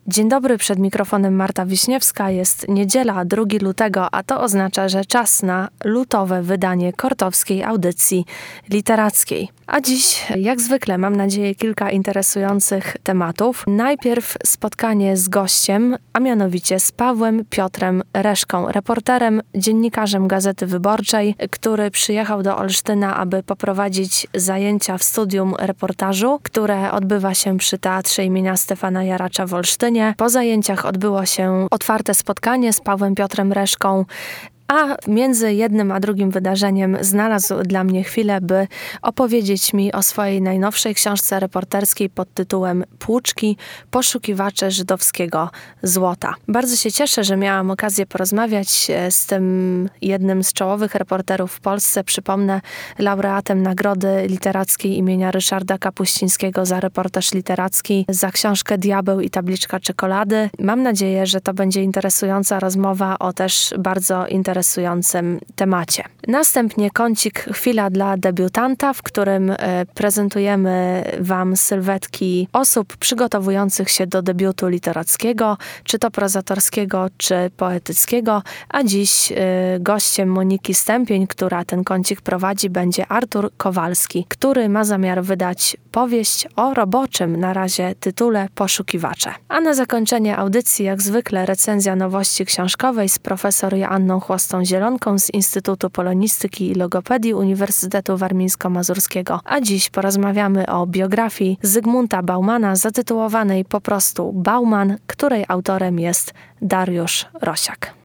Dzień dobry, przed mikrofonem Marta Wiśniewska. Jest niedziela, 2 lutego, a to oznacza, że czas na lutowe wydanie Kortowskiej Audycji Literackiej. A dziś, jak zwykle, mam nadzieję, kilka interesujących tematów. Najpierw spotkanie z gościem, a mianowicie z Pawłem Piotrem Reszką, reporterem, dziennikarzem Gazety Wyborczej, który przyjechał do Olsztyna, aby poprowadzić zajęcia w studium reportażu, które odbywa się przy Teatrze imienia Stefana Jaracza w Olsztynie. Po zajęciach odbyło się otwarte spotkanie z Pawłem Piotrem Reszką, a między jednym a drugim wydarzeniem znalazł dla mnie chwilę, by opowiedzieć mi o swojej najnowszej książce reporterskiej pod tytułem Płuczki – poszukiwacze żydowskiego złota. Bardzo się cieszę, że miałam okazję porozmawiać z tym jednym z czołowych reporterów w Polsce. Przypomnę, laureatem Nagrody Literackiej imienia Ryszarda Kapuścińskiego za reportaż literacki, za książkę Diabeł i tabliczka czekolady. Mam nadzieję, że to będzie interesująca rozmowa o też bardzo interesującym temacie. Następnie kącik Chwila dla debiutanta, w którym prezentujemy Wam sylwetki osób przygotowujących się do debiutu literackiego, czy to prozatorskiego, czy poetyckiego, a dziś gościem Moniki Stępień, która ten kącik prowadzi, będzie Artur Kowalski, który ma zamiar wydać powieść o roboczym na razie tytule Poszukiwacze. A na zakończenie audycji, jak zwykle, recenzja nowości książkowej z profesor Joanną Chłostą-Zielonką z Instytutu Polonistyki i Logopedii Uniwersytetu Warmińsko-Mazurskiego. A dziś porozmawiamy o biografii Zygmunta Baumana, zatytułowanej po prostu Bauman, której autorem jest Dariusz Rosiak.